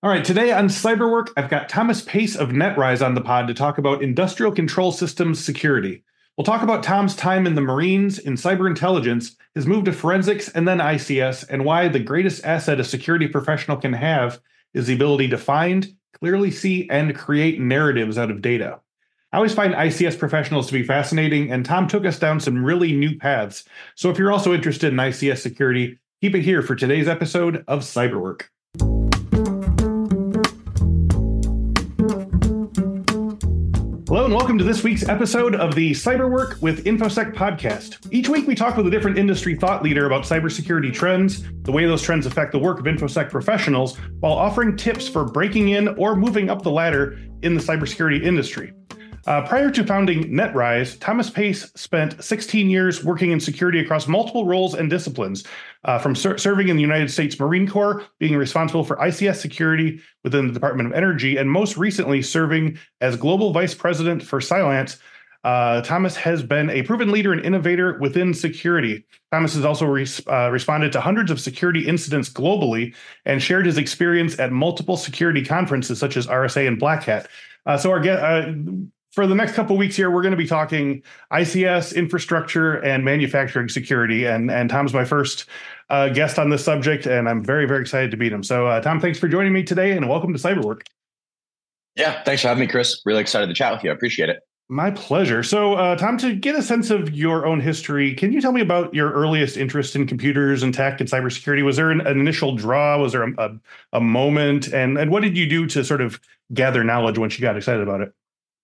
All right, today on Cyberwork, I've got Thomas Pace of NetRise on the pod to talk about industrial control systems security. We'll talk about Tom's time in the Marines, in cyber intelligence, his move to forensics and then ICS, and why the greatest asset a security professional can have is the ability to find, clearly see, and create narratives out of data. I always find ICS professionals to be fascinating, and Tom took us down some really new paths. So if you're also interested in ICS security, keep it here for today's episode of Cyberwork. Hello and welcome to this week's episode of the Cyberwork with InfoSec podcast. Each week we talk with a different industry thought leader about cybersecurity trends, the way those trends affect the work of InfoSec professionals, while offering tips for breaking in or moving up the ladder in the cybersecurity industry. Prior to founding NetRise, Thomas Pace spent 16 years working in security across multiple roles and disciplines, from serving in the United States Marine Corps, being responsible for ICS security within the Department of Energy, and most recently serving as Global Vice President for Cylance. Thomas has been a proven leader and innovator within security. Thomas has also responded to hundreds of security incidents globally and shared his experience at multiple security conferences such as RSA and Black Hat. For the next couple of weeks here, we're going to be talking ICS, infrastructure, and manufacturing security. And Tom's my first guest on this subject, and I'm very, very excited to meet him. So, Tom, thanks for joining me today, and welcome to Cyberwork. Yeah, thanks for having me, Chris. Really excited to chat with you. I appreciate it. My pleasure. So, Tom, to get a sense of your own history, can you tell me about your earliest interest in computers and tech and cybersecurity? Was there an initial draw? Was there a moment? And what did you do to sort of gather knowledge once you got excited about it?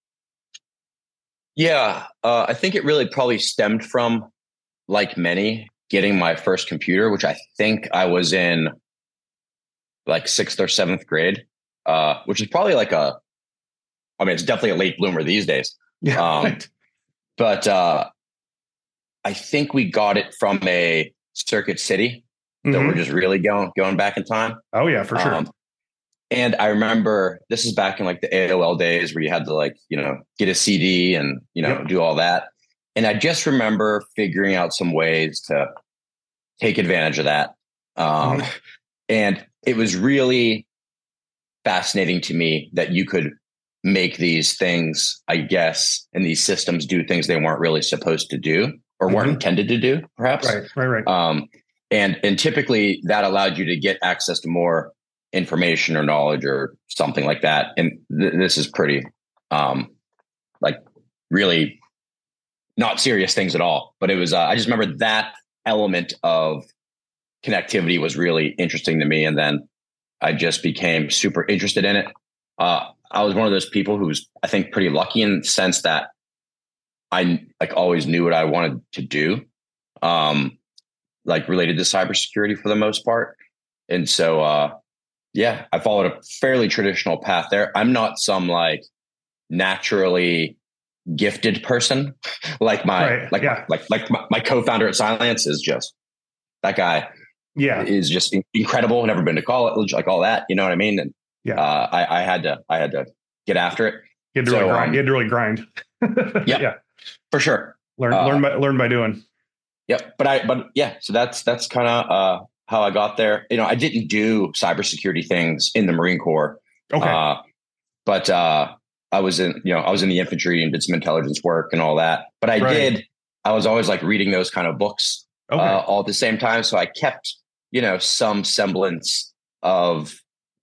Yeah, I think it really probably stemmed from, like many, getting my first computer, which I think I was in like 6th or 7th grade, which is probably it's definitely a late bloomer these days. Yeah, right. But I think we got it from a Circuit City that we're just really going back in time. Oh, yeah, for sure. And I remember this is back in like the AOL days where you had to get a CD and, do all that. And I just remember figuring out some ways to take advantage of that. And it was really fascinating to me that you could make these things, I guess, and these systems do things they weren't really supposed to do or weren't intended to do, perhaps. Right. And typically that allowed you to get access to more information or knowledge or something like that. And this is pretty, really not serious things at all. But it was, I just remember that element of connectivity was really interesting to me. And then I just became super interested in it. I was one of those people who's, I think, pretty lucky in the sense that I always knew what I wanted to do, related to cybersecurity for the most part. And so, I followed a fairly traditional path there. I'm not some naturally gifted person like my co-founder at Cylance is just that guy. Yeah, is just incredible. Never been to college, like all that. You know what I mean? And I had to get after it. You had to grind. You had to really grind. Yeah, for sure. Learn by doing. Yep. So that's kind of how I got there. I didn't do cybersecurity things in the Marine Corps. Okay. But I was in the infantry and did some intelligence work and all that. But I was always reading those kind of books all at the same time. So I kept, some semblance of,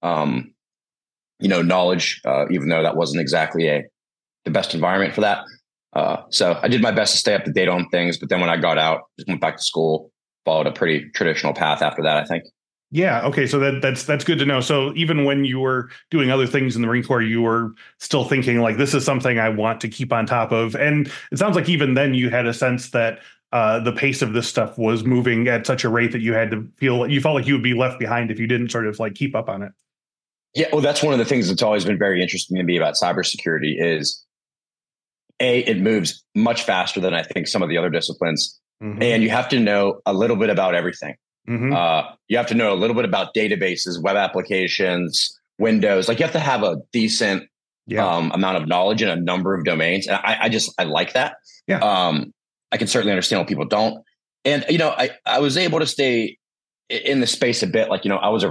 knowledge, even though that wasn't exactly the best environment for that. So I did my best to stay up to date on things. But then when I got out, just went back to school, followed a pretty traditional path after that, I think. Yeah. Okay. So that's good to know. So even when you were doing other things in the Marine Corps, you were still thinking this is something I want to keep on top of. And it sounds like even then you had a sense that the pace of this stuff was moving at such a rate that you felt like you would be left behind if you didn't sort of keep up on it. Yeah. Well, that's one of the things that's always been very interesting to me about cybersecurity is it moves much faster than I think some of the other disciplines. And you have to know a little bit about everything. You have to know a little bit about databases, web applications, Windows. You have to have a decent amount of knowledge in a number of domains. And I like that. Yeah. I can certainly understand what people don't. And, I was able to stay in the space a bit. I was a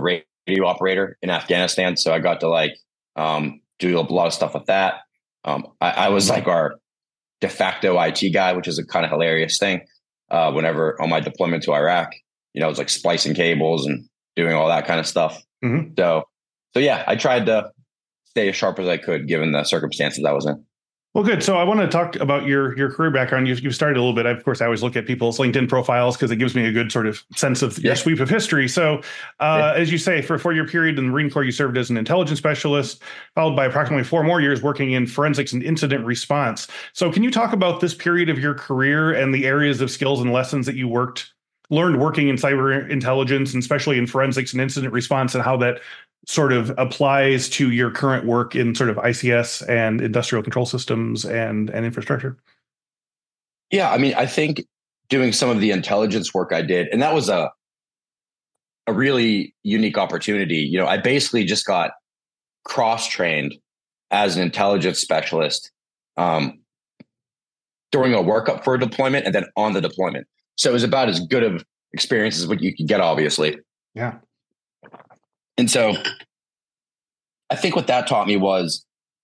radio operator in Afghanistan. So I got to do a lot of stuff with that. I was like our de facto IT guy, which is a kind of hilarious thing. Whenever on my deployment to Iraq, I was like splicing cables and doing all that kind of stuff. Mm-hmm. So yeah, I tried to stay as sharp as I could given the circumstances I was in. Well, good. So I want to talk about your career background. You've started a little bit. Of course, I always look at people's LinkedIn profiles because it gives me a good sort of sense of your sweep of history. So as you say, for a 4-year period in the Marine Corps, you served as an intelligence specialist, followed by approximately 4 more years working in forensics and incident response. So can you talk about this period of your career and the areas of skills and lessons that you learned working in cyber intelligence, and especially in forensics and incident response, and how that sort of applies to your current work in sort of ICS and industrial control systems and infrastructure? Yeah, I mean, I think doing some of the intelligence work I did, and that was a really unique opportunity. I basically just got cross-trained as an intelligence specialist during a workup for a deployment and then on the deployment. So it was about as good of experience as what you could get, obviously. Yeah. And so I think what that taught me was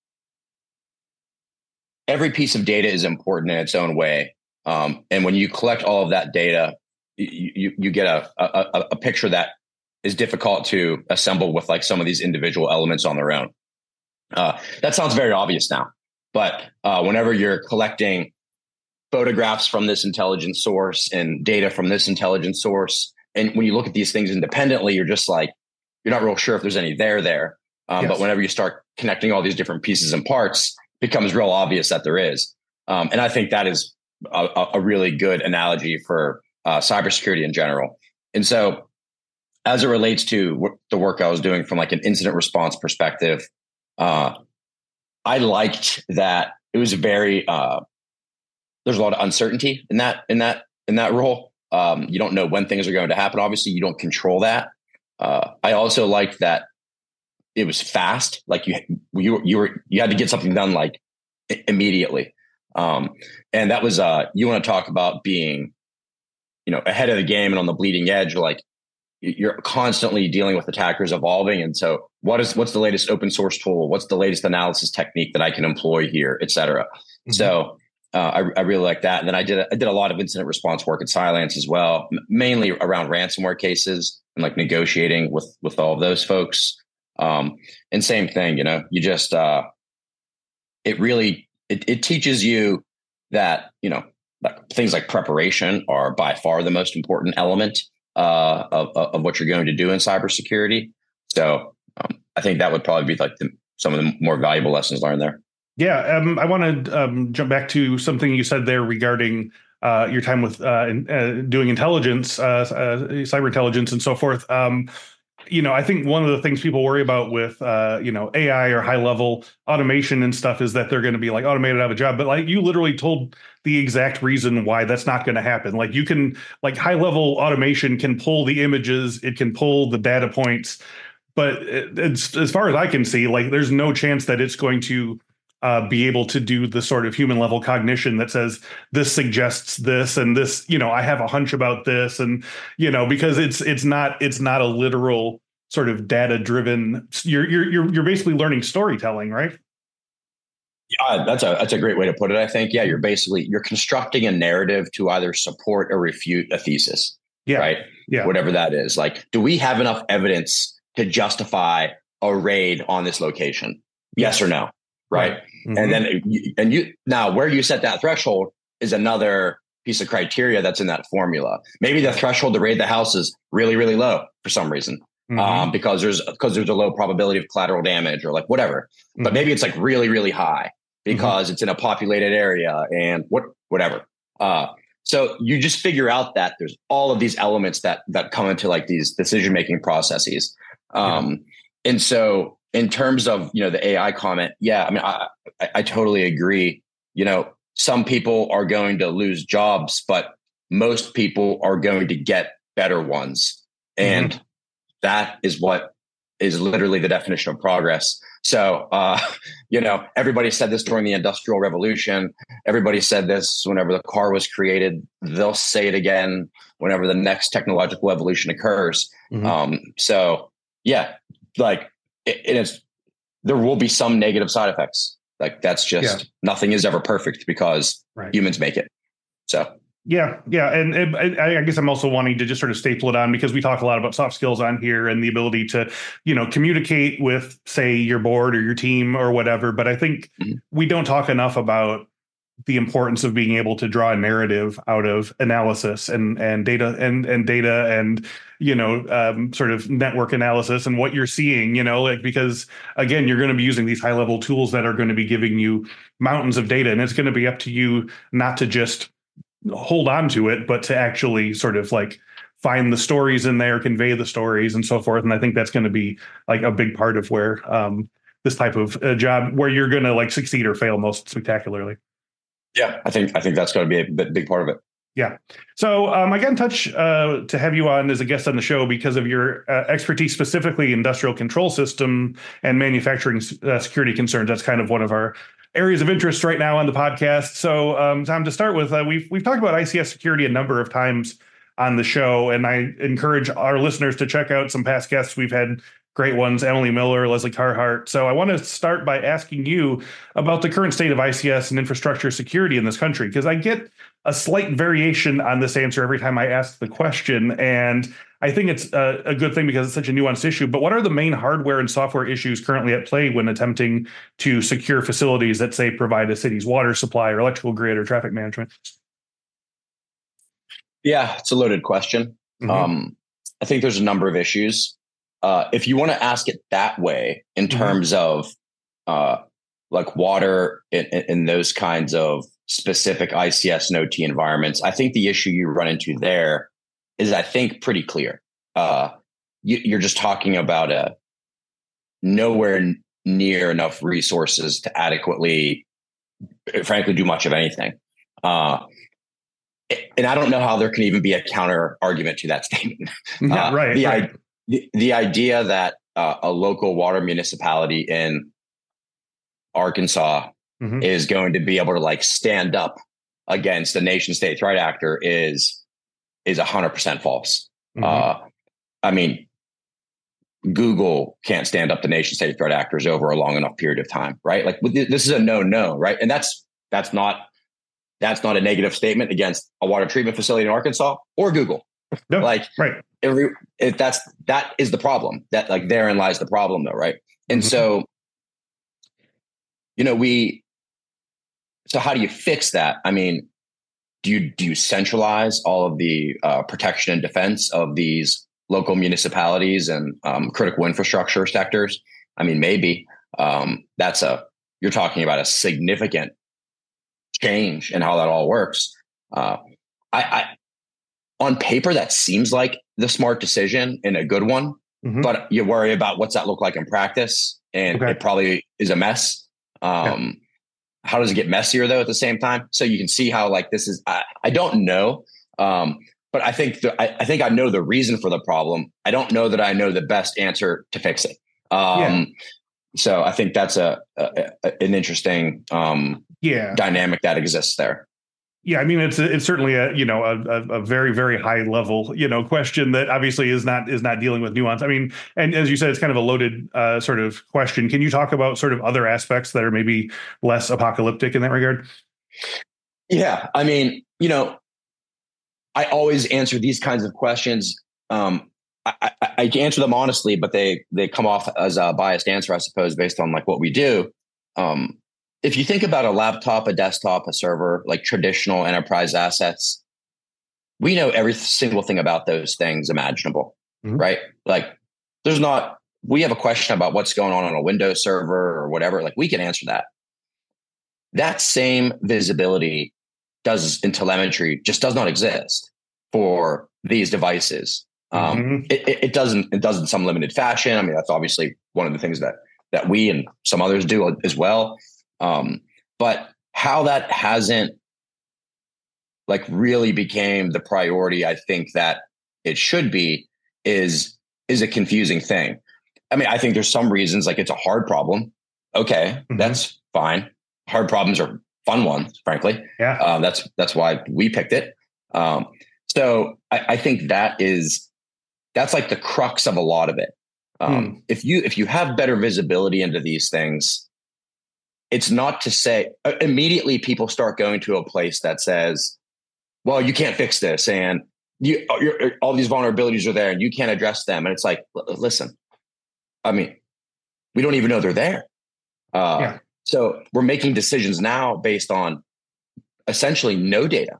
every piece of data is important in its own way. And when you collect all of that data, you get a picture that is difficult to assemble with like some of these individual elements on their own. That sounds very obvious now, but whenever you're collecting photographs from this intelligence source and data from this intelligence source, and when you look at these things independently, you're just like, you're not real sure if there's any there. Yes. But whenever you start connecting all these different pieces and parts, it becomes real obvious that there is. And I think that is a really good analogy for cybersecurity in general. And so as it relates to the work I was doing from like an incident response perspective, I liked that it was very, there's a lot of uncertainty in that role. You don't know when things are going to happen. Obviously, you don't control that. I also liked that it was fast. Like you had to get something done like immediately. And that was you want to talk about being, ahead of the game and on the bleeding edge. Like you're constantly dealing with attackers evolving. And so what's the latest open source tool? What's the latest analysis technique that I can employ here, et cetera? Mm-hmm. So I really like that. And then I did a lot of incident response work at Cylance as well, mainly around ransomware cases and like negotiating with all of those folks. And same thing, you just, it teaches you that, things like preparation are by far the most important element of what you're going to do in cybersecurity. So I think that would probably be like some of the more valuable lessons learned there. Yeah, I want to jump back to something you said there regarding your time with doing intelligence, cyber intelligence, and so forth. I think one of the things people worry about with AI or high level automation and stuff is that they're going to be like automated out of a job. But like you literally told the exact reason why that's not going to happen. Like you can high level automation can pull the images, it can pull the data points, but it's, as far as I can see, like there's no chance that it's going to be able to do the sort of human level cognition that says this suggests this and this, I have a hunch about this, and because it's not a literal sort of data driven. You're basically learning storytelling, right? Yeah, that's a great way to put it. I think you're constructing a narrative to either support or refute a thesis. Yeah. Right. Yeah. Whatever that is. Like, do we have enough evidence to justify a raid on this location? Yes or no? Right. Mm-hmm. And then now where you set that threshold is another piece of criteria that's in that formula. Maybe the threshold to raid the house is really, really low for some reason, because there's a low probability of collateral damage or like whatever. Mm-hmm. But maybe it's like really, really high because it's in a populated area and whatever. So you just figure out that there's all of these elements that come into like these decision-making processes. And so in terms of, the AI comment, I mean, I totally agree. Some people are going to lose jobs, but most people are going to get better ones. And that is what is literally the definition of progress. So, everybody said this during the Industrial Revolution. Everybody said this whenever the car was created. They'll say it again whenever the next technological evolution occurs. So yeah, like there will be some negative side effects. Like that's just nothing is ever perfect because humans make it. So. Yeah. And I guess I'm also wanting to just sort of staple it on because we talk a lot about soft skills on here and the ability to, communicate with, say, your board or your team or whatever. But I think we don't talk enough about the importance of being able to draw a narrative out of analysis and data and data and, sort of network analysis and what you're seeing, because again, you're going to be using these high level tools that are going to be giving you mountains of data. And it's going to be up to you not to just hold on to it, but to actually sort of like find the stories in there, convey the stories and so forth. And I think that's going to be like a big part of where this type of job where you're going to like succeed or fail most spectacularly. Yeah, I think that's going to be a big part of it. Yeah. So I got in touch to have you on as a guest on the show because of your expertise, specifically industrial control system and manufacturing security concerns. That's kind of one of our areas of interest right now on the podcast. So, Tom, to start with, we've talked about ICS security a number of times on the show, and I encourage our listeners to check out some past guests. We've had great ones, Emily Miller, Leslie Carhart. So I want to start by asking you about the current state of ICS and infrastructure security in this country, because I get a slight variation on this answer every time I ask the question. And I think it's a good thing because it's such a nuanced issue. But what are the main hardware and software issues currently at play when attempting to secure facilities that, say, provide a city's water supply or electrical grid or traffic management? Yeah, it's a loaded question. I think there's a number of issues. If you want to ask it that way, in terms of like water in those kinds of specific ICS and OT environments, I think the issue you run into there is, I think, pretty clear. You're just talking about nowhere near enough resources to adequately, frankly, do much of anything. And I don't know how there can even be a counter argument to that statement. The idea that a local water municipality in Arkansas is going to be able to like stand up against a nation state threat actor is 100% false. I mean, Google can't stand up to nation state threat actors over a long enough period of time, right? Like this is a no, right? And that's not a negative statement against a water treatment facility in Arkansas or Google. No, like that is the problem. That like therein lies the problem, though, right? And so, so how do you fix that? I mean, do you centralize all of the protection and defense of these local municipalities and critical infrastructure sectors? I mean, maybe you're talking about a significant change in how that all works. On paper, that seems like the smart decision and a good one, but you worry about what's that look like in practice, and it probably is a mess. How does it get messier though at the same time? So you can see how like this is. I don't know, but I think I know the reason for the problem. I don't know that I know the best answer to fix it. So I think that's an interesting dynamic that exists there. Yeah, I mean, it's certainly a very, very high level, question that obviously is not dealing with nuance. I mean, and as you said, it's kind of a loaded sort of question. Can you talk about sort of other aspects that are maybe less apocalyptic in that regard? Yeah, I mean, I always answer these kinds of questions. I answer them honestly, but they come off as a biased answer, I suppose, based on like what we do. If you think about a laptop, a desktop, a server, like traditional enterprise assets, we know every single thing about those things imaginable, right? Like we have a question about what's going on a Windows server or whatever. Like we can answer that. That same visibility in telemetry just does not exist for these devices. It doesn't in some limited fashion. I mean, that's obviously one of the things that we and some others do as well. But how that hasn't like really became the priority, I think that it should be is a confusing thing. I mean, I think there's some reasons like it's a hard problem. Okay, that's fine. Hard problems are fun ones, frankly. Yeah. That's why we picked it. So I think that's like the crux of a lot of it. If you have better visibility into these things, it's not to say immediately people start going to a place that says, well, you can't fix this, and all these vulnerabilities are there and you can't address them. And it's like, listen, I mean, we don't even know they're there. So we're making decisions now based on essentially no data.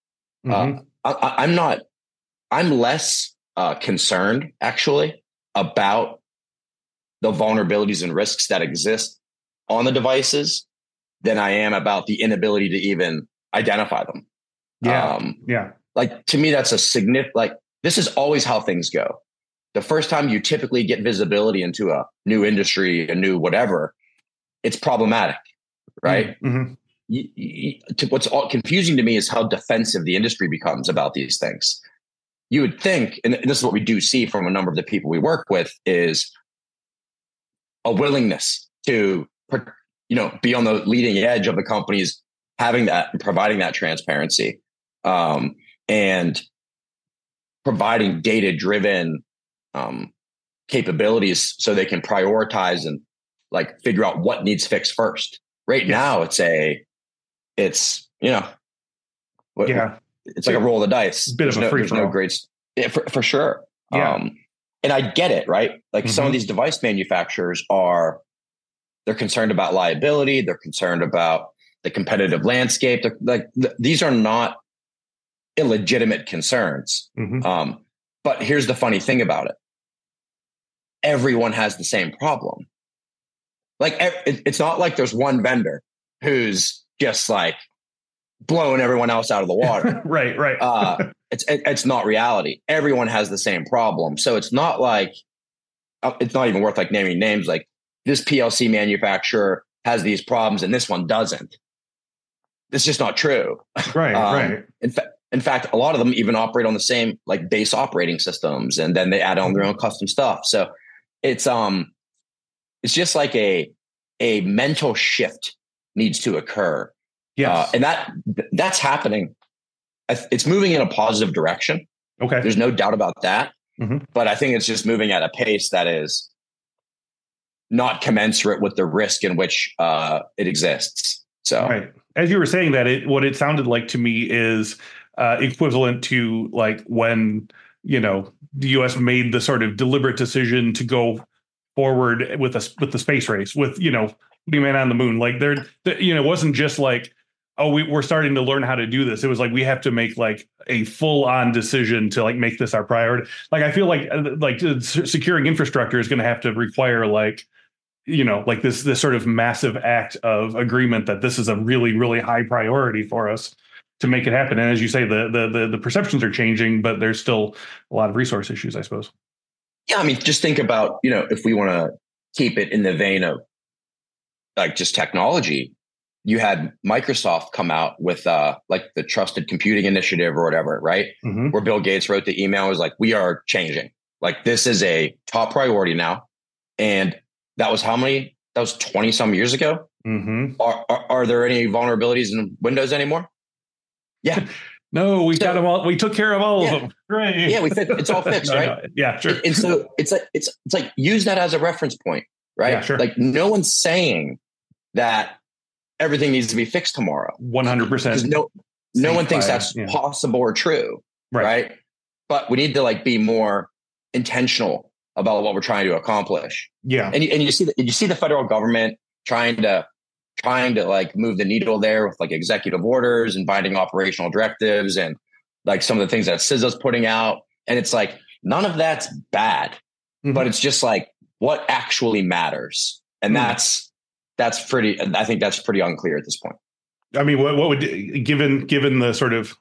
I'm less concerned actually about the vulnerabilities and risks that exist on the devices than I am about the inability to even identify them. Like, to me, that's a significant, like, this is always how things go. The first time you typically get visibility into a new industry, a new whatever, it's problematic, right? What's confusing to me is how defensive the industry becomes about these things. You would think, and this is what we do see from a number of the people we work with, is a willingness to, be on the leading edge of the companies having that and providing that transparency, and providing data-driven capabilities so they can prioritize and like figure out what needs fixed first. Right now, it's like a roll of the dice. Bit of a free there's no grades for sure. And I get it, right? Like some of these device manufacturers they're concerned about liability. They're concerned about the competitive landscape. These are not illegitimate concerns. But here's the funny thing about it. Everyone has the same problem. Like, it's not like there's one vendor who's just like blowing everyone else out of the water. Right. It's not reality. Everyone has the same problem. So it's not like, it's not even worth like naming names. Like, this PLC manufacturer has these problems and this one doesn't. It's just not true. Right. In fact, a lot of them even operate on the same like base operating systems, and then they add on their own custom stuff. So it's just like a mental shift needs to occur. And that's happening. It's moving in a positive direction. Okay. There's no doubt about that. But I think it's just moving at a pace that is not commensurate with the risk in which it exists. So, right. As you were saying that, what it sounded like to me is equivalent to like when, the U.S. made the sort of deliberate decision to go forward with the space race, with, putting man on the moon. Like, it wasn't just like, oh, we're starting to learn how to do this. It was like, we have to make like a full on decision to like make this our priority. Like, I feel like securing infrastructure is going to have to require like, like this sort of massive act of agreement that this is a really, really high priority for us to make it happen. And as you say, the perceptions are changing, but there's still a lot of resource issues, I suppose. Yeah. I mean, just think about, if we want to keep it in the vein of like just technology, you had Microsoft come out with like the Trusted Computing Initiative or whatever, right? Where Bill Gates wrote the email, was like, we are changing. Like, this is a top priority now. And that was how many? That was 20 some years ago. Are there any vulnerabilities in Windows anymore? Yeah. No, we got them all. We took care of all of them. Great. Yeah, it's all fixed, right? No. Yeah, sure. And so it's like use that as a reference point, right? Yeah, sure. Like, no one's saying that everything needs to be fixed tomorrow. 100%. Because no one thinks that's possible or true, right? But we need to like be more intentional about what we're trying to accomplish. Yeah. And you see the federal government trying to like move the needle there with like executive orders and binding operational directives and like some of the things that CISA's putting out. And it's like, none of that's bad, but it's just like what actually matters. And that's pretty, I think that's pretty unclear at this point. I mean, what would, given the sort of,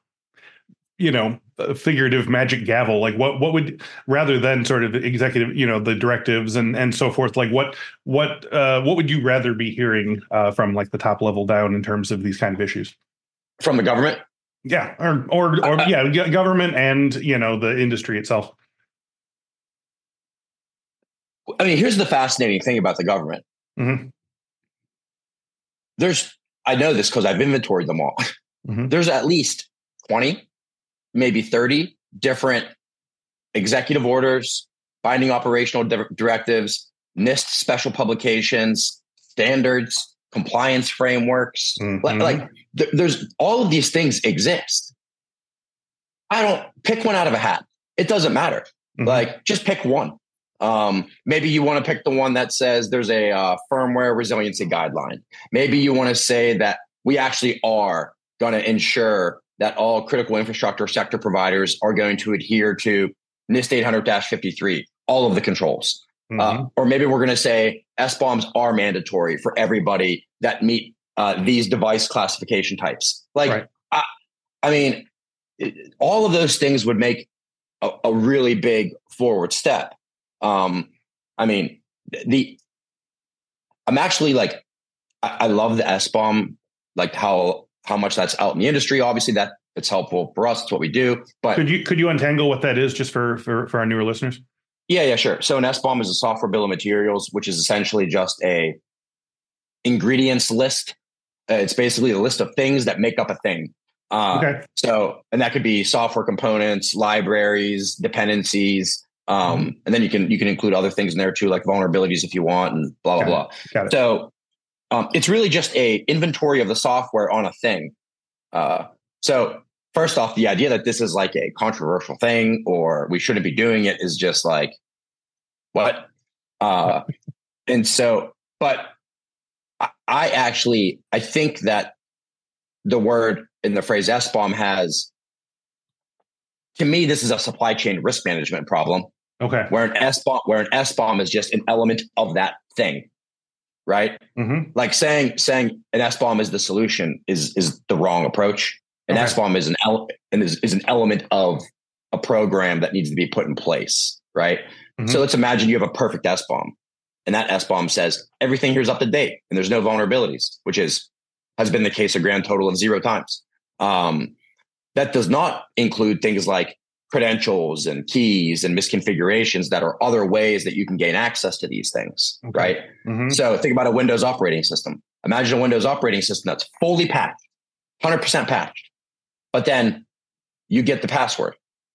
figurative magic gavel, like what would, rather than sort of executive, the directives and so forth, like what would you rather be hearing from like the top level down in terms of these kind of issues from the government? Yeah. Or government and, the industry itself. I mean, here's the fascinating thing about the government. I know this because I've inventoried them all. There's at least 20, maybe 30 different executive orders, binding operational directives, NIST special publications, standards, compliance frameworks. There's all of these things exist. I don't pick one out of a hat. It doesn't matter. Like, just pick one. Maybe you want to pick the one that says there's a firmware resiliency guideline. Maybe you want to say that we actually are going to ensure that all critical infrastructure sector providers are going to adhere to NIST 800-53, all of the controls. Or maybe we're going to say SBOMs are mandatory for everybody that meet these device classification types. Like, I mean, all of those things would make a really big forward step. I mean, I'm actually like, I love the SBOM, like how much that's out in the industry. Obviously, that it's helpful for us. It's what we do. But could you untangle what that is just for our newer listeners? Yeah, sure. So an SBOM is a software bill of materials, which is essentially just a ingredients list. It's basically a list of things that make up a thing. So, and that could be software components, libraries, dependencies, and then you can include other things in there too, like vulnerabilities if you want, and blah blah blah. Got it. So, it's really just a inventory of the software on a thing. So first off, the idea that this is like a controversial thing or we shouldn't be doing it is just like, what? And so, but I think that the word in the phrase SBOM has, to me, this is a supply chain risk management problem. Okay. Where an SBOM is just an element of that thing. Right. Like saying an SBOM is the solution is the wrong approach. An SBOM is an element of a program that needs to be put in place. Right. So let's imagine you have a perfect SBOM, and that SBOM says everything here is up to date and there's no vulnerabilities, which has been the case a grand total of 0 times. That does not include things like credentials and keys and misconfigurations that are other ways that you can gain access to these things. Right. So think about a Windows operating system. Imagine a Windows operating system that's fully patched, 100% patched, but then you get the password.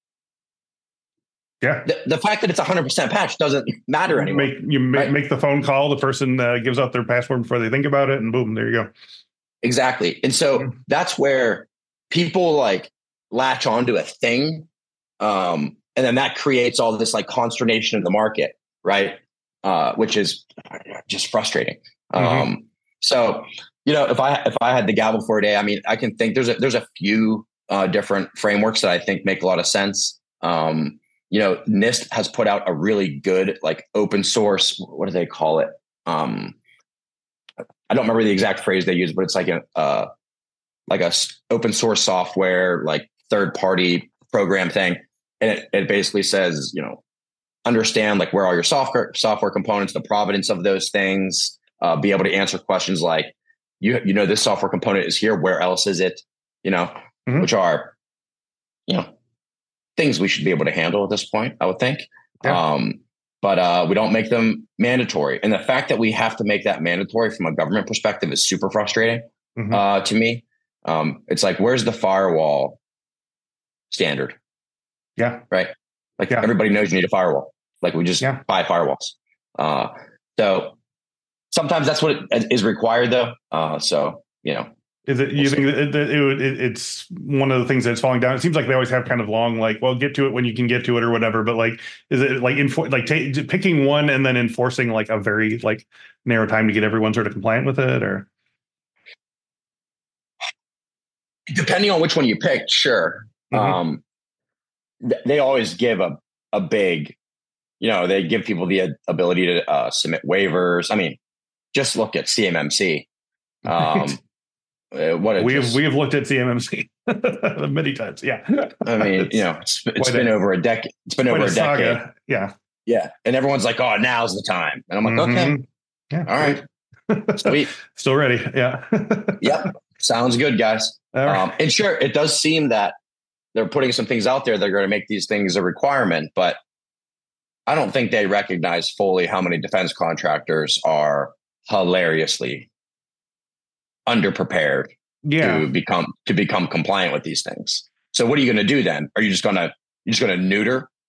Yeah. The fact that it's 100% patched doesn't matter anymore. Make the phone call. The person gives out their password before they think about it, and boom, there you go. Exactly. And so that's where people like latch onto a thing. And then that creates all this like consternation in the market, right? Which is just frustrating. So, if I had the gavel for a day, I mean, I can think there's a few different frameworks that I think make a lot of sense. NIST has put out a really good like open source. What do they call it? I don't remember the exact phrase they use, but it's like a open source software, like third party program thing. And it basically says, understand like where are your software components, the provenance of those things, be able to answer questions like, this software component is here. Where else is it? Which are, things we should be able to handle at this point, I would think. Yeah. But we don't make them mandatory. And the fact that we have to make that mandatory from a government perspective is super frustrating to me. It's like, where's the firewall standard? Yeah. Right. Like everybody knows you need a firewall. Like we just buy firewalls. So sometimes that's what is required though. Is it? You think it's one of the things that's falling down? It seems like they always have kind of long, like, well, get to it when you can get to it or whatever. But like, is it like picking one and then enforcing like a very like narrow time to get everyone sort of compliant with it, or depending on which one you pick? Sure. They always give a big, they give people the ability to submit waivers. I mean, just look at CMMC. We have looked at CMMC many times. Yeah. I mean, it's been over a decade. It's been over a decade. Saga. Yeah. Yeah. And everyone's like, oh, now's the time. And I'm like, okay. Yeah. All right. Sweet. Still ready. Yeah. Yep. Sounds good, guys. Right. And sure, it does seem that they're putting some things out there that are going to make these things a requirement, but I don't think they recognize fully how many defense contractors are hilariously underprepared to become compliant with these things. So what are you going to do then? Are you just going to neuter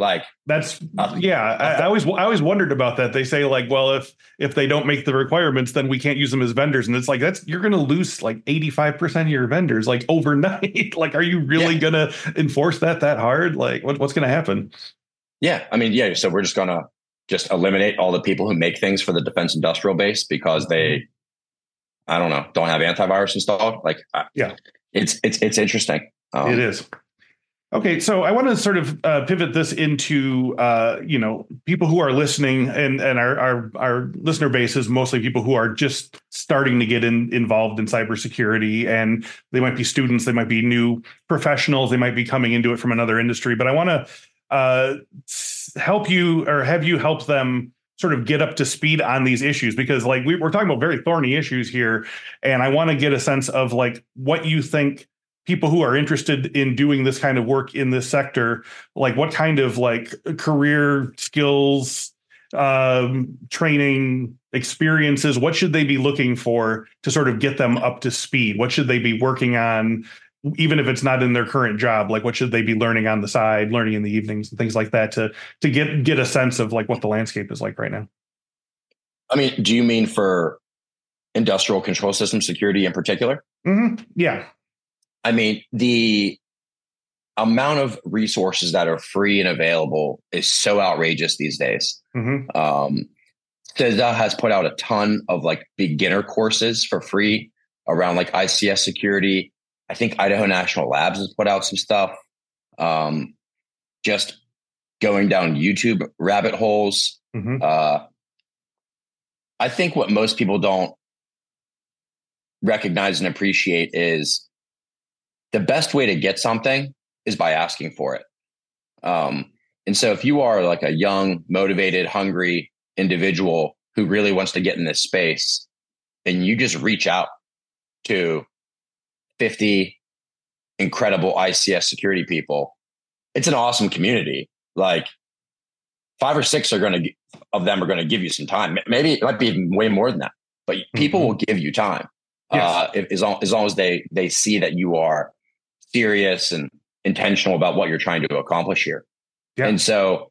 Like that's I always wondered about that. They say like, well, if they don't make the requirements, then we can't use them as vendors. And it's like, you're going to lose like 85% of your vendors like overnight. Like, are you really going to enforce that hard? Like what's going to happen? Yeah. I mean, yeah. So we're just going to eliminate all the people who make things for the defense industrial base because they, I don't know, don't have antivirus installed. Like, it's interesting. It is. Okay, so I want to sort of pivot this into people who are listening, and our listener base is mostly people who are just starting to get involved in cybersecurity, and they might be students, they might be new professionals, they might be coming into it from another industry. But I want to help you, or have you help them sort of get up to speed on these issues, because like we're talking about very thorny issues here, and I want to get a sense of like what you think people who are interested in doing this kind of work in this sector, like what kind of like career skills, training experiences, what should they be looking for to sort of get them up to speed? What should they be working on, even if it's not in their current job? Like what should they be learning on the side, learning in the evenings and things like that to get a sense of like what the landscape is like right now? I mean, do you mean for industrial control system security in particular? Mm-hmm. Yeah. I mean, the amount of resources that are free and available is so outrageous these days. Mm-hmm. CISA has put out a ton of like beginner courses for free around like ICS security. I think Idaho National Labs has put out some stuff. Just going down YouTube rabbit holes. Mm-hmm. I think what most people don't recognize and appreciate is the best way to get something is by asking for it. And so if you are like a young, motivated, hungry individual who really wants to get in this space, then you just reach out to 50 incredible ICS security people. It's an awesome community. Like 5 or 6 of them are going to give you some time. Maybe it might be even way more than that, but people will give you time. Yes. As long as they see that you are serious and intentional about what you're trying to accomplish here. Yeah. And so,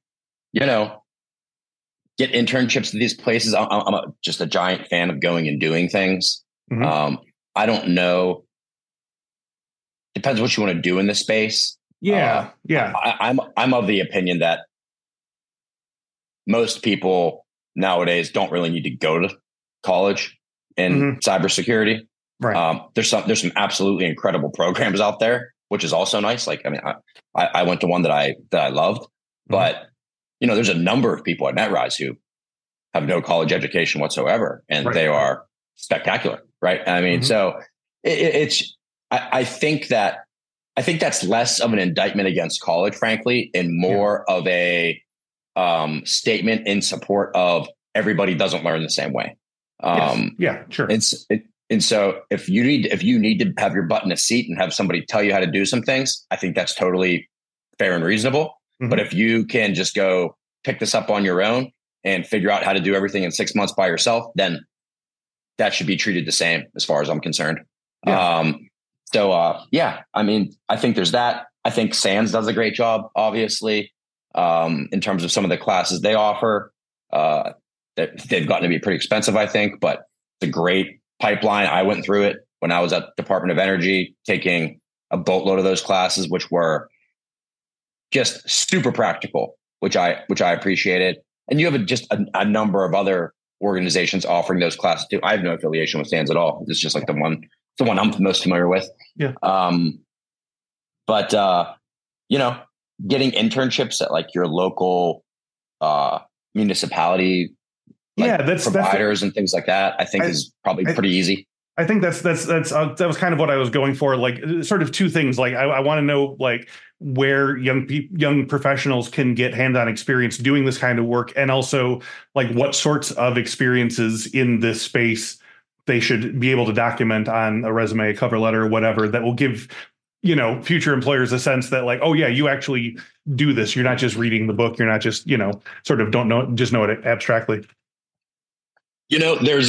get internships to these places. I'm just a giant fan of going and doing things. Mm-hmm. I don't know. Depends what you want to do in this space. Yeah. I'm of the opinion that most people nowadays don't really need to go to college in cybersecurity. Right. There's some absolutely incredible programs out there, which is also nice. Like, I mean, I went to one that I loved, but there's a number of people at NetRise who have no college education whatsoever, and they are spectacular. Right. I mean, so I think that's less of an indictment against college, frankly, and more of a statement in support of everybody doesn't learn the same way. Yeah, sure. And so if you need to have your butt in a seat and have somebody tell you how to do some things, I think that's totally fair and reasonable. Mm-hmm. But if you can just go pick this up on your own and figure out how to do everything in 6 months by yourself, then that should be treated the same as far as I'm concerned. Yeah. I mean, I think there's that. I think SANS does a great job, obviously, in terms of some of the classes they offer. They've gotten to be pretty expensive, I think, but it's a great pipeline. I went through it when I was at Department of Energy, taking a boatload of those classes, which were just super practical, which I appreciated. And you have just a number of other organizations offering those classes too. I have no affiliation with SANS at all. It's just like the one I'm most familiar with. Yeah. But getting internships at like your local municipality, that's providers and things like that, I think is probably pretty easy. I think that was kind of what I was going for. Like, sort of two things. Like, I want to know like where young professionals can get hands-on experience doing this kind of work, and also like what sorts of experiences in this space they should be able to document on a resume, a cover letter, whatever, that will give future employers a sense that like, oh yeah, you actually do this. You're not just reading the book. You're not just sort of don't know, just know it abstractly. There's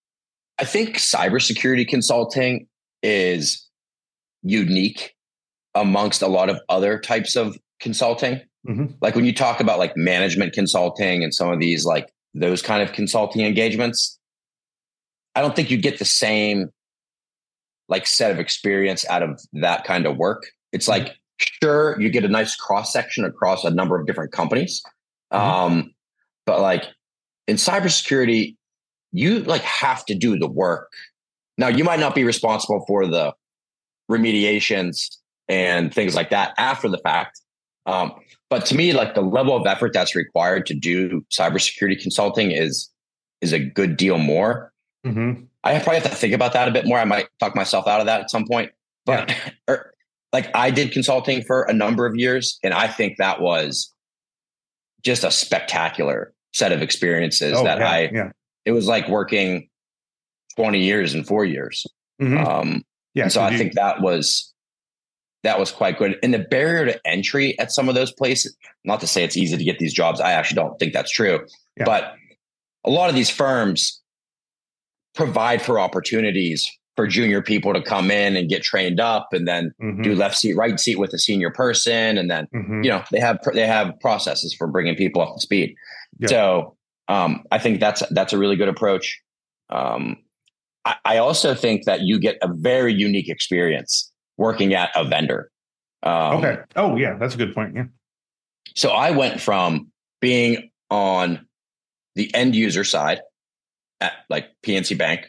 I think cybersecurity consulting is unique amongst a lot of other types of consulting. Mm-hmm. Like when you talk about like management consulting and some of these like those kind of consulting engagements, I don't think you get the same like set of experience out of that kind of work. It's like, sure, you get a nice cross section across a number of different companies. But like in cybersecurity, you like have to do the work. Now you might not be responsible for the remediations and things like that after the fact. But to me, like the level of effort that's required to do cybersecurity consulting is a good deal more. Mm-hmm. I probably have to think about that a bit more. I might talk myself out of that at some point. But like I did consulting for a number of years, and I think that was just a spectacular set of experiences it was like working 20 years in 4 years. Mm-hmm. And so I think that was quite good. And the barrier to entry at some of those places, not to say it's easy to get these jobs. I actually don't think that's true, but a lot of these firms provide for opportunities for junior people to come in and get trained up and then do left seat, right seat with a senior person. And then, they have processes for bringing people up to speed. Yeah. So I think that's a really good approach. I also think that you get a very unique experience working at a vendor. Okay. Oh yeah. That's a good point. Yeah. So I went from being on the end user side at like PNC Bank,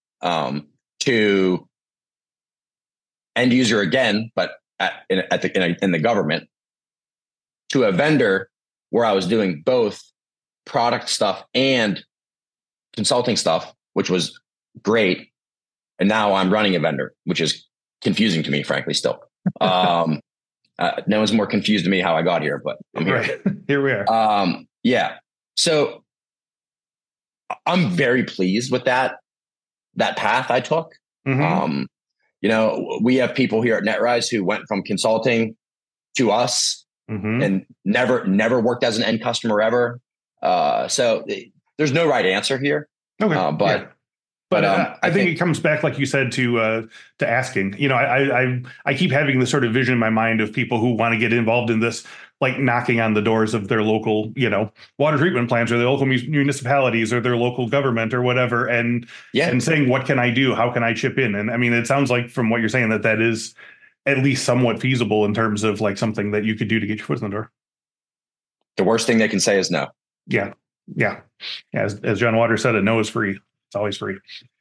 to end user again, but in the government, to a vendor where I was doing both product stuff and consulting stuff, which was great. And now I'm running a vendor, which is confusing to me, frankly, still. No one's more confused than me how I got here, but I'm here. Right. Here we are. Yeah. So I'm very pleased with that path I took. We have people here at NetRise who went from consulting to us and never worked as an end customer ever. So there's no right answer here. Okay. But I think it comes back, like you said, to asking. I keep having this sort of vision in my mind of people who want to get involved in this, like knocking on the doors of their local, water treatment plants or their local municipalities or their local government or whatever, and saying, "What can I do? How can I chip in?" And I mean, it sounds like from what you're saying that is at least somewhat feasible in terms of like something that you could do to get your foot in the door. The worst thing they can say is no. Yeah. As John Waters said, no is free. It's always free.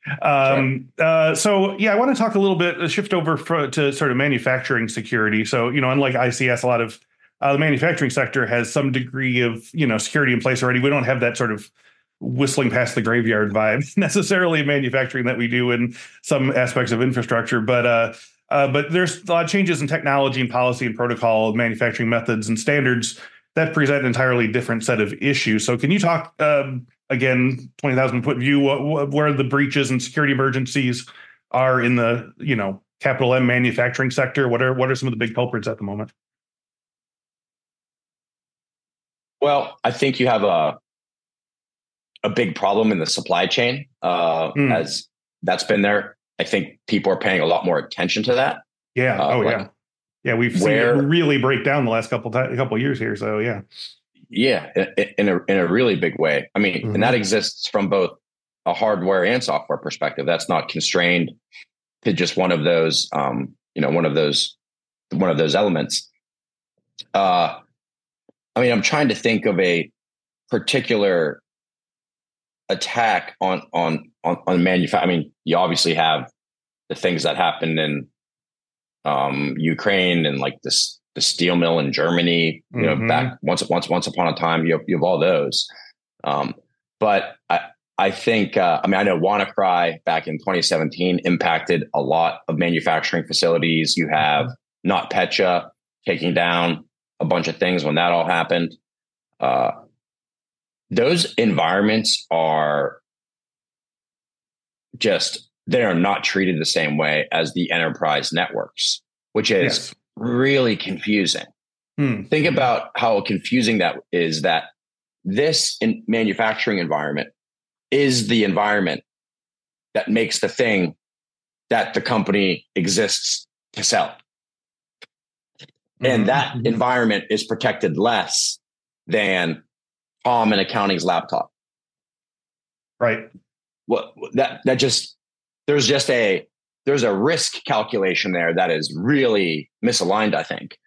So I want to talk a little bit, shift over to sort of manufacturing security. So, unlike ICS, a lot of the manufacturing sector has some degree of, security in place already. We don't have that sort of whistling past the graveyard vibe necessarily in manufacturing that we do in some aspects of infrastructure. But there's a lot of changes in technology and policy and protocol, manufacturing methods and standards that present an entirely different set of issues. So can you talk, again, 20,000 foot view, where the breaches and security emergencies are in the, capital M manufacturing sector? What are some of the big culprits at the moment? Well, I think you have a big problem in the supply chain, as that's been there. I think people are paying a lot more attention to that. Yeah. Yeah, we've seen it really break down the last couple of years here. So in a really big way. I mean, and that exists from both a hardware and software perspective. That's not constrained to just one of those, one of those elements. I mean, I'm trying to think of a particular attack on manufacturing. I mean, you obviously have the things that happened in Ukraine and like the steel mill in Germany, back once upon a time, you have all those. But I think, I know WannaCry back in 2017 impacted a lot of manufacturing facilities. You have NotPetya taking down a bunch of things when that all happened. Those environments are they are not treated the same way as the enterprise networks, which is really confusing. Think about how confusing that is, that this manufacturing environment is the environment that makes the thing that the company exists to sell. And that environment is protected less than Tom in accounting's laptop. Right. What that just there's a risk calculation there that is really misaligned, I think.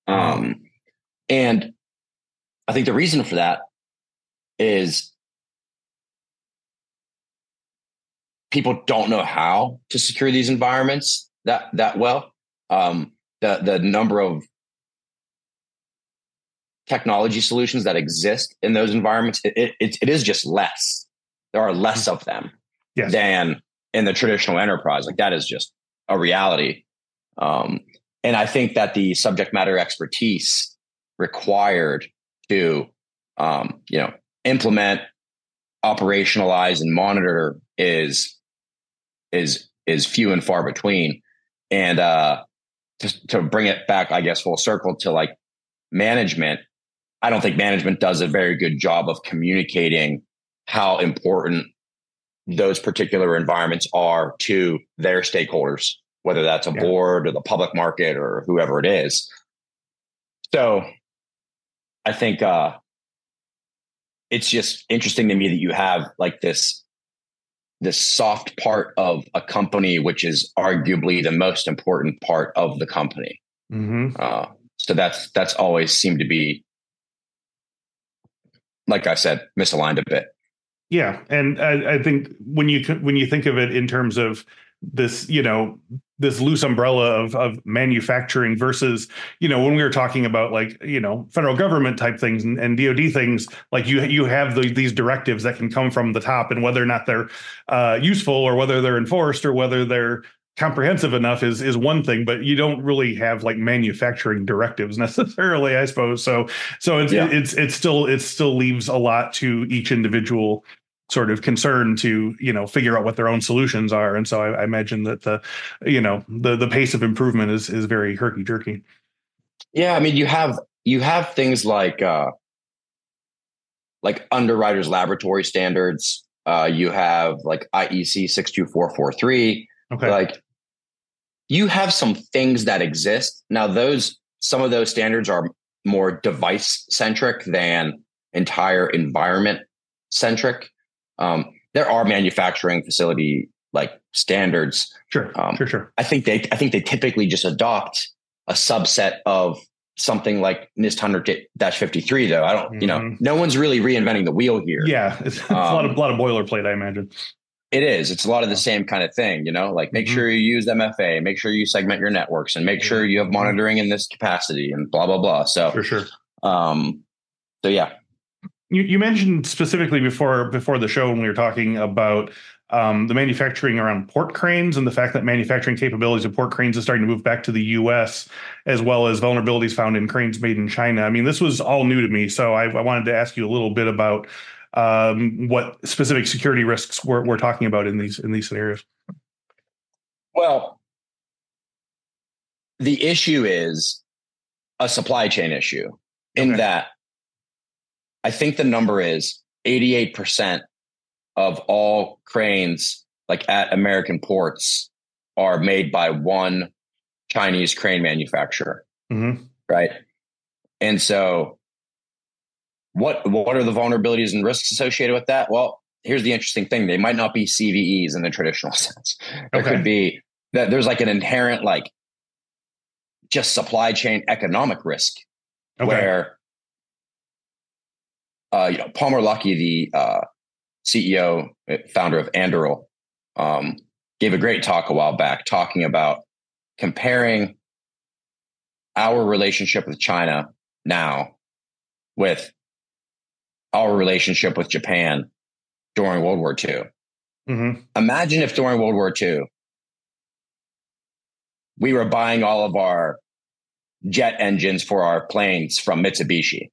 And I think the reason for that is people don't know how to secure these environments that well. The number of technology solutions that exist in those environments, it is just less. There are less of them than in the traditional enterprise. Like that is just a reality. And I think that the subject matter expertise required to, implement, operationalize, and monitor is few and far between. And to bring it back, I guess, full circle to like management, I don't think management does a very good job of communicating how important those particular environments are to their stakeholders, whether that's a board or the public market or whoever it is. So I think it's just interesting to me that you have like this soft part of a company, which is arguably the most important part of the company. So that's always seemed to be, like I said, misaligned a bit. Yeah, and I think when you think of it in terms of this, this loose umbrella of manufacturing versus, when we were talking about like, federal government type things and DoD things, like you have these directives that can come from the top, and whether or not they're useful or whether they're enforced or whether they're comprehensive enough is one thing, but you don't really have like manufacturing directives necessarily, I suppose. So it still leaves a lot to each individual sort of concern to, figure out what their own solutions are. And so I imagine that the pace of improvement is very herky jerky. Yeah. I mean, you have things like Underwriters Laboratory standards. You have like IEC 62443. Okay. Like you have some things that exist. Now some of those standards are more device centric than entire environment centric. There are manufacturing facility like standards. Sure. I think they typically just adopt a subset of something like NIST 100-53 though. I don't, no one's really reinventing the wheel here. Yeah. It's a lot of boilerplate, I imagine. It is. It's a lot of the same kind of thing, like make sure you use MFA, make sure you segment your networks, and make sure you have monitoring in this capacity and blah, blah, blah. So for sure. So yeah. You mentioned specifically before the show when we were talking about the manufacturing around port cranes and the fact that manufacturing capabilities of port cranes is starting to move back to the U.S. as well as vulnerabilities found in cranes made in China. I mean, this was all new to me, so I wanted to ask you a little bit about what specific security risks we're talking about in these scenarios. Well, the issue is a supply chain issue in that I think the number is 88% of all cranes like at American ports are made by one Chinese crane manufacturer. Right. And so what are the vulnerabilities and risks associated with that? Well, here's the interesting thing. They might not be CVEs in the traditional sense. There could be that there's like an inherent, like just supply chain economic risk where, Palmer Luckey, the CEO, founder of Anduril, gave a great talk a while back talking about comparing our relationship with China now with our relationship with Japan during World War II. Imagine if during World War II, we were buying all of our jet engines for our planes from Mitsubishi.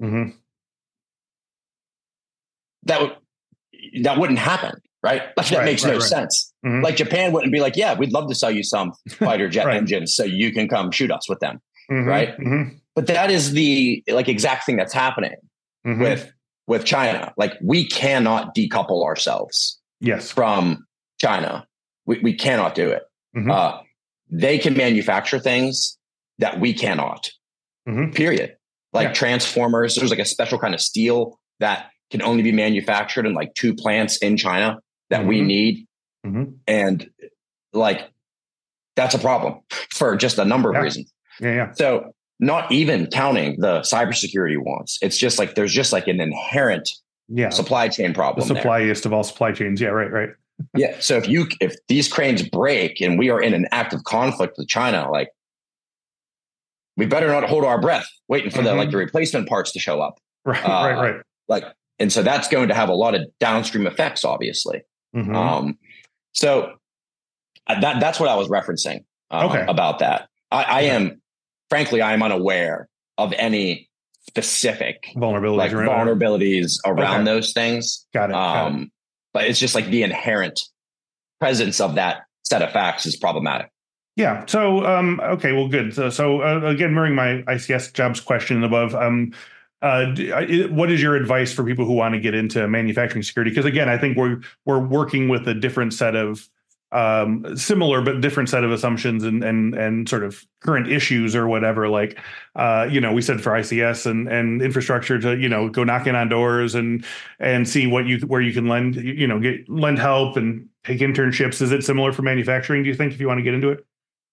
That wouldn't happen, right? Like that makes no sense. Like Japan wouldn't be like, yeah, we'd love to sell you some fighter jet engines so you can come shoot us with them, right? But that is the like exact thing that's happening with China. Like we cannot decouple ourselves from China. We cannot do it. They can manufacture things that we cannot. period. Like transformers, there's like a special kind of steel that can only be manufactured in like 2 plants in China that we need. And like, that's a problem for just a number of reasons. So not even counting the cybersecurity ones. It's just like, there's just like an inherent supply chain problem. The suppliest of all supply chains. Yeah. Right. So if these cranes break and we are in an active conflict with China, like, we better not hold our breath waiting for the replacement parts to show up. Right. Like, and so that's going to have a lot of downstream effects, obviously. So that's what I was referencing about that. I am, frankly, I am unaware of any specific vulnerabilities around those things. Got it. But it's just like the inherent presence of that set of facts is problematic. Yeah. So, okay, well, good. So again, mirroring my ICS jobs question above, what is your advice for people who want to get into manufacturing security? Because again, I think we're working with a different set of similar but different set of assumptions and sort of current issues or whatever. Like, we said for ICS and infrastructure to go knocking on doors and see where you can lend help and take internships. Is it similar for manufacturing? Do you think, if you want to get into it?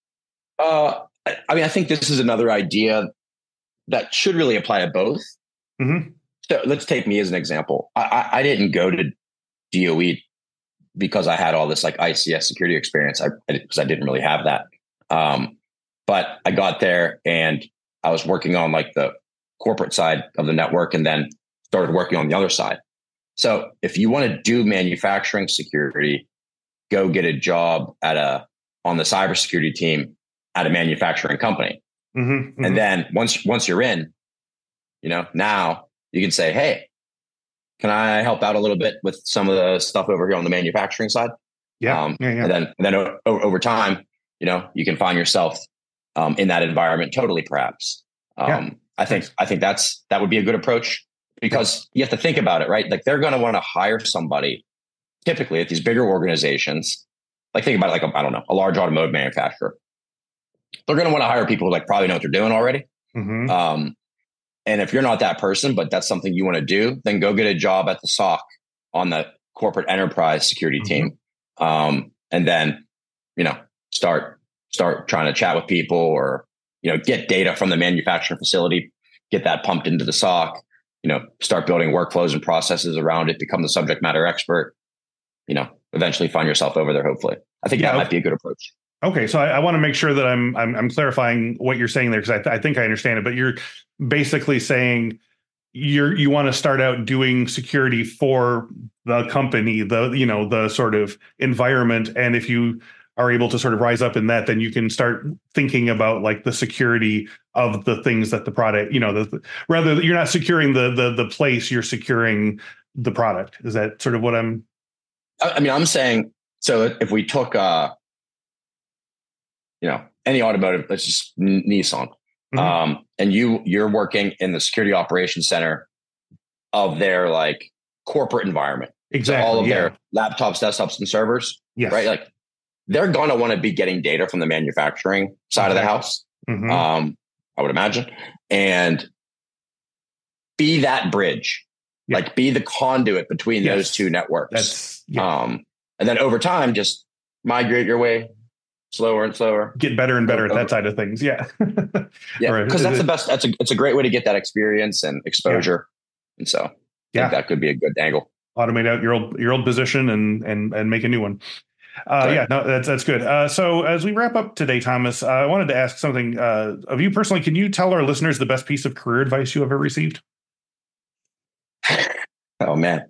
I think this is another idea that should really apply to both. So let's take me as an example. I didn't go to DOE because I had all this like ICS security experience, because I didn't really have that. But I got there and I was working on like the corporate side of the network and then started working on the other side. So if you want to do manufacturing security, go get a job on the cybersecurity team at a manufacturing company. And then once you're in, now you can say, hey, can I help out a little bit with some of the stuff over here on the manufacturing side? And then over time, you can find yourself in that environment totally, perhaps. I think that would be a good approach, because you have to think about it, right? Like, they're going to want to hire somebody typically at these bigger organizations. Like, think about it, like, a large automotive manufacturer. They're going to want to hire people who like probably know what they're doing already. And if you're not that person, but that's something you want to do, then go get a job at the SOC on the corporate enterprise security team. And then, start trying to chat with people, or, get data from the manufacturing facility, get that pumped into the SOC, start building workflows and processes around it, become the subject matter expert, eventually find yourself over there. Hopefully. I think that might be a good approach. Okay, so I want to make sure that I'm clarifying what you're saying there, because I think I understand it. But you're basically saying you want to start out doing security for the company, the sort of environment, and if you are able to sort of rise up in that, then you can start thinking about like the security of the things that the product, rather you're not securing the place, you're securing the product. Is that sort of what I'm? I'm saying, so if we took any automotive, let's just Nissan. And you're working in the security operations center of their like corporate environment. Exactly. So all of their laptops, desktops, and servers. Right. Like, they're going to want to be getting data from the manufacturing side of the house. I would imagine, and be that bridge, like be the conduit between those two networks. And then over time, just migrate your way slower and slower, get better and better at that side of things. Because that's the best. It's a great way to get that experience and exposure. And so I think that could be a good angle. Automate out your old position and make a new one. That's good. So as we wrap up today, Thomas, I wanted to ask something of you personally. Can you tell our listeners the best piece of career advice you ever received? Oh man.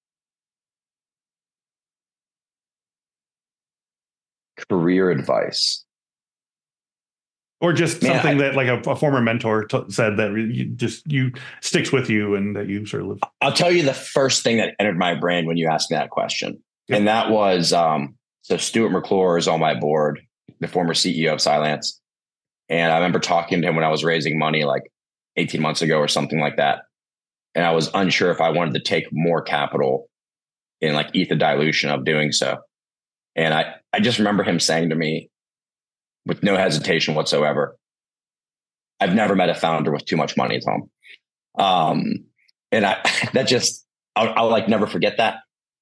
Career advice, or just something that like a former mentor said that you sticks with you and that you sort of live. I'll tell you the first thing that entered my brain when you asked me that question, and that was so Stuart McClure is on my board, the former CEO of Cylance, and I remember talking to him when I was raising money like 18 months ago or something like that, and I was unsure if I wanted to take more capital and like eat the dilution of doing so. And I just remember him saying to me with no hesitation whatsoever, I've never met a founder with too much money, Tom. And I'll like never forget that.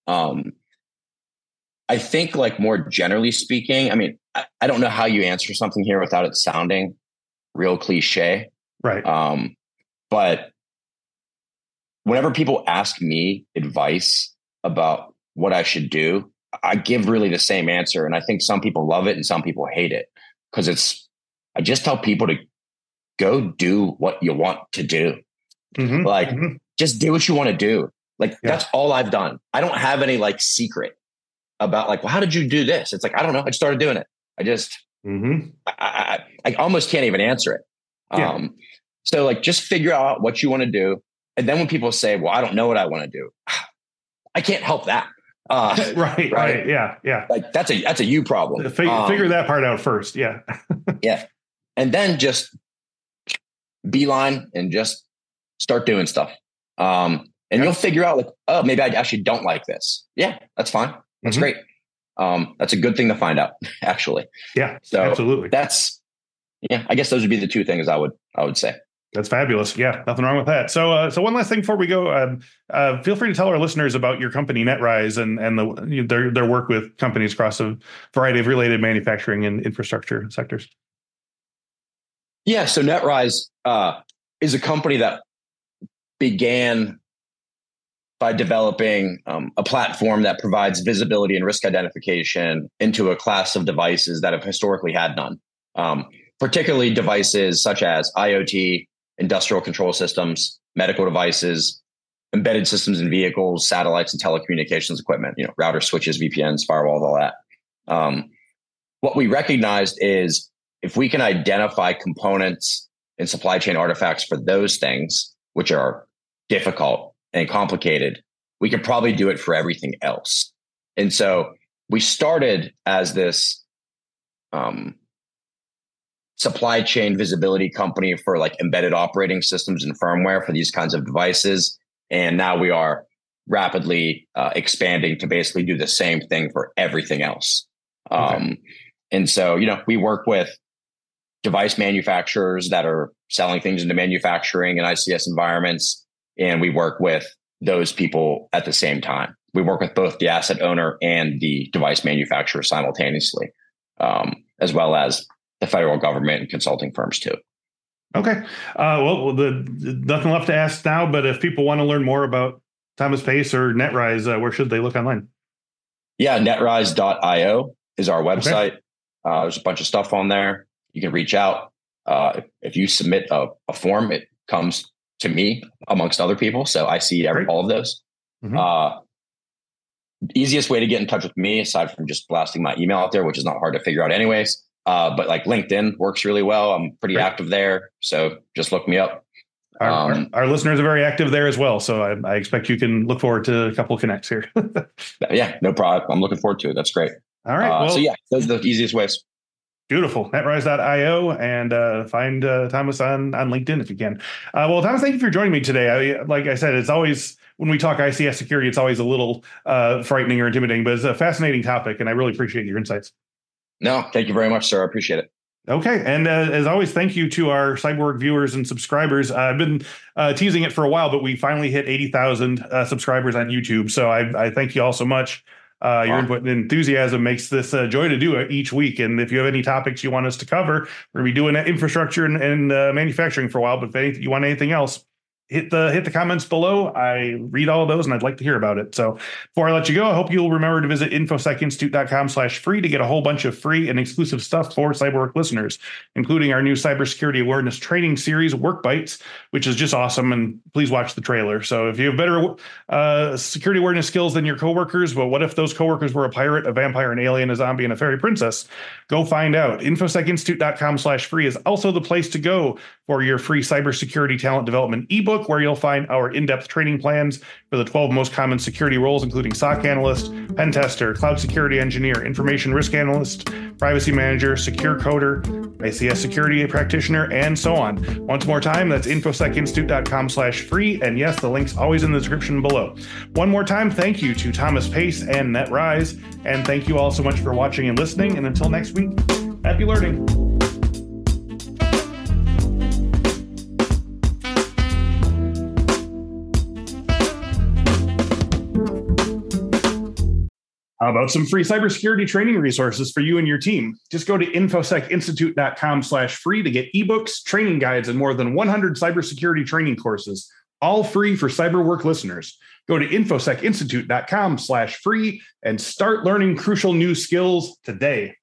I think like more generally speaking, I mean, I don't know how you answer something here without it sounding real cliche. Right. But whenever people ask me advice about what I should do, I give really the same answer. And I think some people love it and some people hate it because I just tell people to go do what you want to do. Just do what you want to do. Like, that's all I've done. I don't have any like secret about like, well, how did you do this? It's like, I don't know. I just started doing it. I just, I almost can't even answer it. Yeah. So like, just figure out what you want to do. And then when people say, well, I don't know what I want to do, I can't help that. Right. Yeah. Like that's a you problem. Figure that part out first. Yeah. Yeah. And then just beeline and just start doing stuff. And you'll figure out like, oh, maybe I actually don't like this. Yeah, that's fine. That's great. That's a good thing to find out, actually. Yeah, so absolutely. I guess those would be the two things I would say. That's fabulous. Yeah, nothing wrong with that. So one last thing before we go, feel free to tell our listeners about your company, NetRise, and their work with companies across a variety of related manufacturing and infrastructure sectors. Yeah, so NetRise is a company that began by developing a platform that provides visibility and risk identification into a class of devices that have historically had none, particularly devices such as IoT, industrial control systems, medical devices, embedded systems in vehicles, satellites, and telecommunications equipment, routers, switches, VPNs, firewalls, all that. What we recognized is if we can identify components and supply chain artifacts for those things, which are difficult and complicated, we could probably do it for everything else. And so we started as this supply chain visibility company for like embedded operating systems and firmware for these kinds of devices. And now we are rapidly expanding to basically do the same thing for everything else. And so, we work with device manufacturers that are selling things into manufacturing and ICS environments. And we work with those people at the same time. We work with both the asset owner and the device manufacturer simultaneously, as well as the federal government and consulting firms too. Okay. Well, nothing left to ask now, but if people want to learn more about Thomas Pace or NetRise, where should they look online? Yeah, netrise.io is our website. Okay. There's a bunch of stuff on there. You can reach out. If you submit a form, it comes to me amongst other people. So I see all of those. Easiest way to get in touch with me, aside from just blasting my email out there, which is not hard to figure out anyways. But like LinkedIn works really well. I'm pretty active there. So just look me up. Our listeners are very active there as well. So I expect you can look forward to a couple of connects here. Yeah, no problem. I'm looking forward to it. That's great. All right. So yeah, those are the easiest ways. Beautiful. NetRise.io and find Thomas on LinkedIn if you can. Well, Thomas, thank you for joining me today. Like I said, it's always, when we talk ICS security, it's always a little frightening or intimidating, but it's a fascinating topic, and I really appreciate your insights. No, thank you very much, sir. I appreciate it. Okay. And as always, thank you to our Cyberwork viewers and subscribers. I've been teasing it for a while, but we finally hit 80,000 subscribers on YouTube. So I thank you all so much. Your input and enthusiasm makes this a joy to do it each week. And if you have any topics you want us to cover, we're going to be doing infrastructure and manufacturing for a while. But if you want anything else, hit the comments below. I read all of those and I'd like to hear about it. So before I let you go, I hope you'll remember to visit infosecinstitute.com/free to get a whole bunch of free and exclusive stuff for Cyberwork listeners, including our new cybersecurity awareness training series, Work Bites, which is just awesome. And please watch the trailer. So if you have better security awareness skills than your coworkers, but what if those coworkers were a pirate, a vampire, an alien, a zombie, and a fairy princess? Go find out. Infosecinstitute.com/free is also the place to go for your free cybersecurity talent development ebook, where you'll find our in-depth training plans for the 12 most common security roles, including SOC analyst, pen tester, cloud security engineer, information risk analyst, privacy manager, secure coder, ICS security practitioner, and so on. Once more time, that's infosecinstitute.com/free. And yes, the link's always in the description below. One more time, thank you to Thomas Pace and NetRise. And thank you all so much for watching and listening. And until next week, happy learning. How about some free cybersecurity training resources for you and your team? Just go to infosecinstitute.com/free to get ebooks, training guides, and more than 100 cybersecurity training courses, all free for CyberWork listeners. Go to infosecinstitute.com/free and start learning crucial new skills today.